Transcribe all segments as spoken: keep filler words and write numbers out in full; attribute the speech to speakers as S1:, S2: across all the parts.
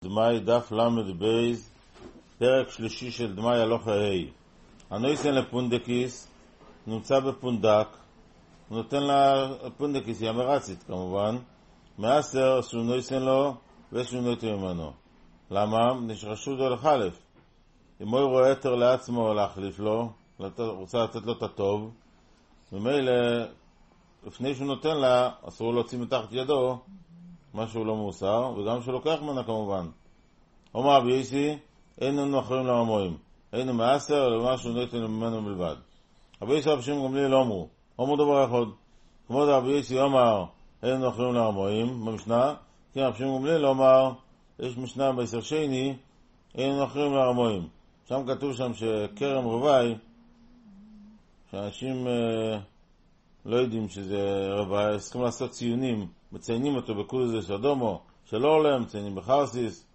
S1: דמאי דף למד בייז, פרק שלישי של דמאי הלוך ההי. הנויסן לפונדקיס נמצא בפונדק, הוא נותן לה פונדקיס, היא המרצית כמובן, מעשר שהוא נויסן לו ושהוא נויתו ממנו. למה? נשרשו דו לחלף. אם הוא רואה יותר לעצמו להחליף לו, רוצה לתת לו את הטוב, ומילא לפני שהוא נותן לה, אסור להוציא מתחת ידו משהו לא מוסר, וגם שהוא לוקח ממנה כמובן. אומר רבי יוסי, איננו אחרים לרמויים, אינו מעשר למה שהוא נותן ממנו מלבד. רבי יוסי רבי שמעון גמליאל לא אמרו, אמרו דבר אחד, כמו רבי יוסי אומר, איננו אחרים לרמויים, במשנה, כי רבי שמעון גמליאל לא אמר, יש משנה בעשר שני, איננו אחרים לרמויים. שם כתוב שם שכרם רבי, שאנשים אה, לא יודעים שזה רבי, צריכים לעשות ציונים, מציינים אותו בקורס של אדומו, של אורלם, מציינים בחרסיס.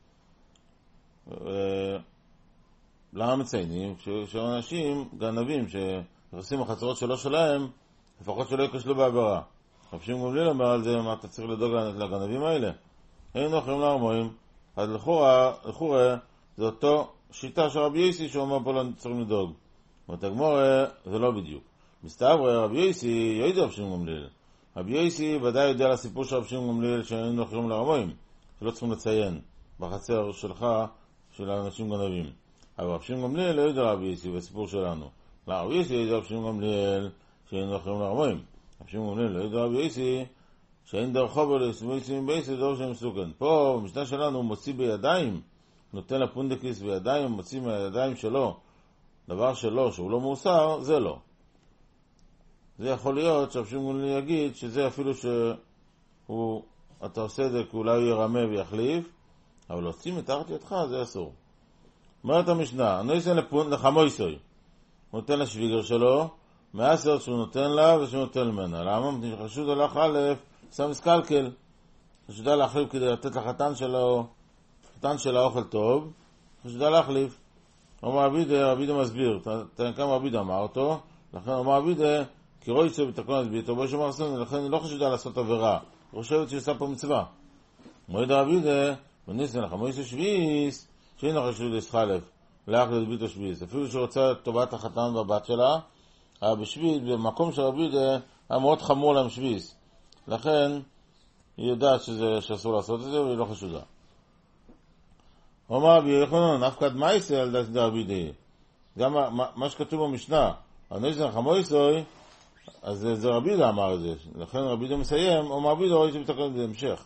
S1: למה מציינים? כשאנשים גנבים שנכנסים לחצרות שלו שלהם, לפחות שלא יקשלו בעבירה. רבי שמעון גמליאל אומר על זה, מה אתה צריך לדאוג לגנבים האלה? אין אחרים לרמויים. אז לכאורה זה אותו שיטה של רבי יוסי שאומר פה לא צריכים לדאוג. בתגמורה זה לא בדיוק. מסתבר רבי יוסי יודע רבי שמעון גמליאל. רבי יוסי ודאי יודע על הסיפור של רבי שמעון גמליאל שאין אחרים לרמויים, שלא צריכים לציין בחצר שלך של האנשים גנבים. אבל רבי שמעון גמליאל לא יודע רבי יוסי בסיפור שלנו. רבי יוסי יודע רבי שמעון גמליאל שאין אחרים לרמויים. רבי שמעון גמליאל לא יודע רבי יוסי שאין דרכו ולסמויסים בייסי דור שהם מסוכן. פה במשנה שלנו הוא מוציא בידיים, נותן לפונדקיס בידיים, מוציא מהידיים שלו דבר שלו שהוא לא מוסר, זה לא. זה יכול להיות שרבי שמעון גמליאל יגיד שזה אפילו שהוא, אתה עושה את זה כי אולי הוא ירמה ויחליף, אבל להוציא מתחת ידך זה אסור. אומרת המשנה, הנויסן לחמויסוי, הוא נותן לשוויגר שלו, מעשר שהוא נותן לה ושהוא נותן ממנה. למה? חשוד הלך א', שם מסקלקל, חשודה להחליף כדי לתת לחתן שלו, חתן של האוכל טוב, חשודה להחליף. אומר רבידה, רבידה מסביר, תן כמה רבידה אמר אותו, לכן אומר רבידה, כי רואי צוי בתקון הסביתו, בואי שומר סון, לכן היא לא חשודה לעשות עבירה, היא חושבת שהיא עושה פה מצווה. מועד רבידה, וניסן לך מויסו שביס, שאינו חשוד להסחלף, לאח להסביתו שביס. אפילו שרוצה טובת החתן והבת שלה, אבל בשביס, במקום של רבידה, היה מאוד חמור להם שביס. לכן היא יודעת שזה, שאסור לעשות את זה, והיא לא חשודה. אומר רבי יוחנן, אף כד מייסה על דעת רבידה. גם מה, מה שכתוב במשנה, הנויסן חמויסוי, אז זה, זה רבידה אמר את זה. לכן רבידה מסיים, אומר רבידה, רואה שבתקן את זה המשך.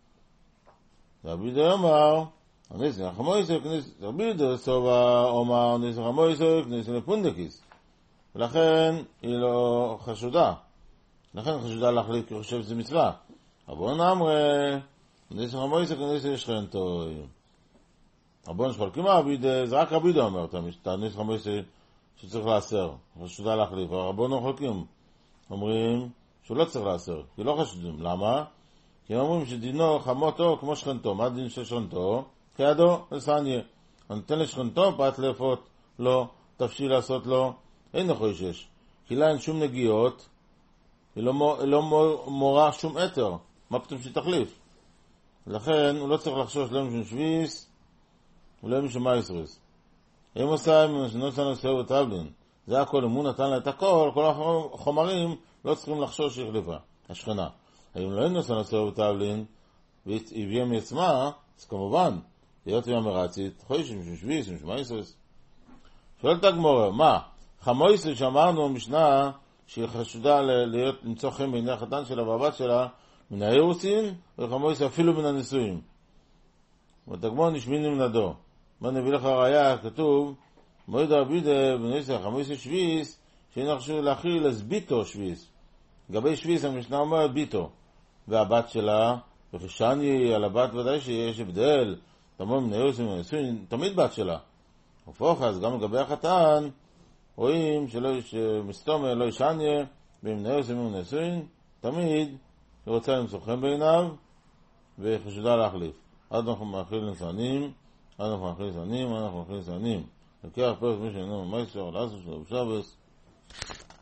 S1: רבידה אומר, הנויסן חמויסוי, רבידה סובה, אומר הנויסן חמויסוי, כניסן לפונדקיס. ולכן היא לא חשודה. לכן חשודה להחליט כי חושב שזה מצווה. רבון אמרה, נויסן חמויסוי, כניסן שכנתוי. רבון שחולקים רבידה, זה רק רבידה אומר, את הנויסן חמויסוי שצריך לאסר, חשודה להחליף. הרבון לא חולקים. אומרים שהוא לא צריך לאסר, כי לא חשודים. למה? כי הם אומרים שדינו חמותו כמו שכנתו. מה דין של שכנתו? כידו לסניה. אני נותן לשכנתו פת לפות לא, תפשיל לעשות לו, אין לחושש. כי לה אין שום נגיעות, היא לא, מור, לא מור, מורה שום אתר. מה פתאום שתחליף? לכן הוא לא צריך לחשוש לא משום שביס ולא משום מייסריס. אם עושה עם נוסן עושה וטבלין, זה הכל, אם הוא נתן לה את הכל, כל החומרים לא צריכים לחשוש שהחליפה, השכנה. אם לא נוסן עושה וטבלין, והביאה מעצמה, אז כמובן, להיות עם המרצית, חויש משום שביס, משום מייסריס. שואלת הגמורה, מה? חמויסי שאמרנו במשנה שהיא חשודה להיות למצוא חן בעיני החתן שלה והבת שלה מן האירוסין, וחמויסי אפילו מן הנישואים. ותגמור נשמיני מנדו. מה נביא לך ראיה? כתוב מועד רבידה בנויסן חמויסי שביס שאין חשוב להכיל אז ביתו שביס. לגבי שביס המשנה אומרת ביתו, והבת שלה וחשני על הבת ודאי שיש הבדל, תמור מן האירוסין והנישואים, תמיד בת שלה. הפוך, אז גם לגבי החתן רואים שלא שמסתומה לא ישניה במנהל סמים ונסוין, תמיד היא רוצה למצוא חן בעיניו וחשודה להחליף. עד אנחנו מאכיל נסענים, עד אנחנו מאכיל נסענים, עד אנחנו מאכיל נסענים. לקח פרס מי שאינו מייסר, לעשו שלו בשבס.